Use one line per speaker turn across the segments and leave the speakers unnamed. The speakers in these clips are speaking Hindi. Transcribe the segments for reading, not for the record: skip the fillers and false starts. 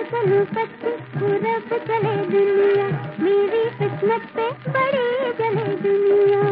चलूं पश्चिम पूरब चले दुनिया, मेरी किस्मत पे बड़ी जले दुनिया।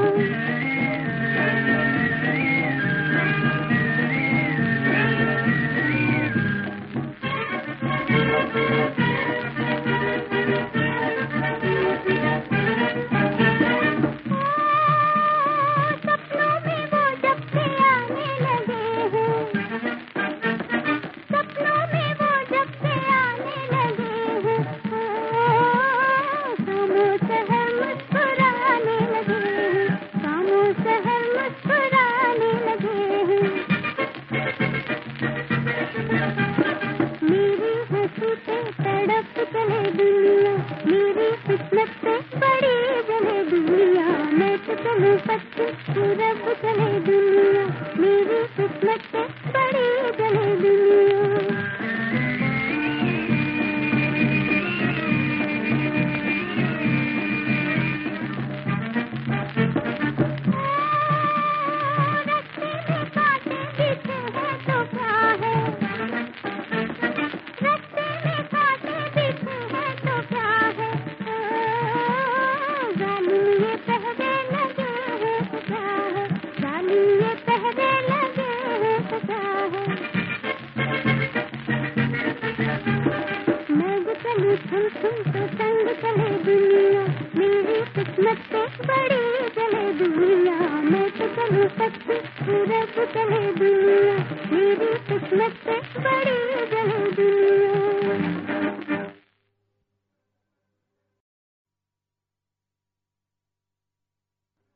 पूरब चले दुनिया, मेरी किस्मत से बड़ी जले दुनिया। रस्ते में कांटे बिछे हैं तो क्या है, रस्ते में कांटे बिछे हैं तो क्या है, जालू ये पहरे लगे हैं तो क्या है, जालू ये पहरे लगे हैं तो क्या है। मैं जो चलूं छुम छुम तो संग चले दुनिया, मेरी किस्मत से बड़ी चले दुनिया। मैं तो चलूं पश्चिम पूरब चले दुनिया, मेरी किस्मत से बड़ी चले दुनिया।